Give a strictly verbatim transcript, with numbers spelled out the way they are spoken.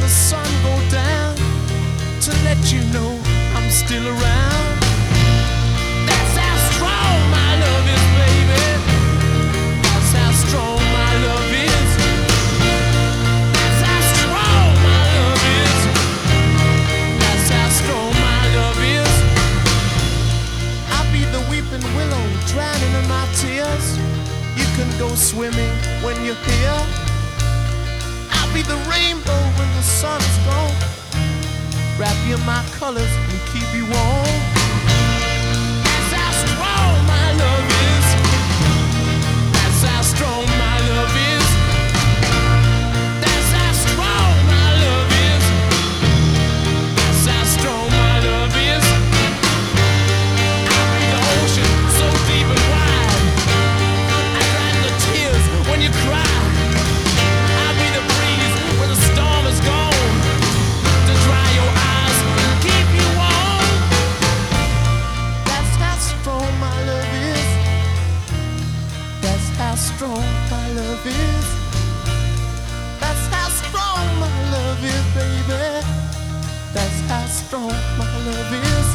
the sun go down, to let you know I'm still around. That's how strong my love is, baby. That's how strong my love is. That's how strong my love is. That's how strong my love is. I'll be the weeping willow drowning in my tears. You can go swimming when you're here. I'll be the rainbow when the sun's gone. Wrap you in my colors and keep you warm. That's how strong my love is. That's how strong my love is. That's how strong my love is. That's how strong my love is. I'll be the ocean so deep and wide. I dry the tears when you cry. I'll be the breeze when the storm is gone, to dry your eyes and keep you warm. That's how strong my love is. That's how strong my love is. That's how strong my love is, baby. That's how strong my love is.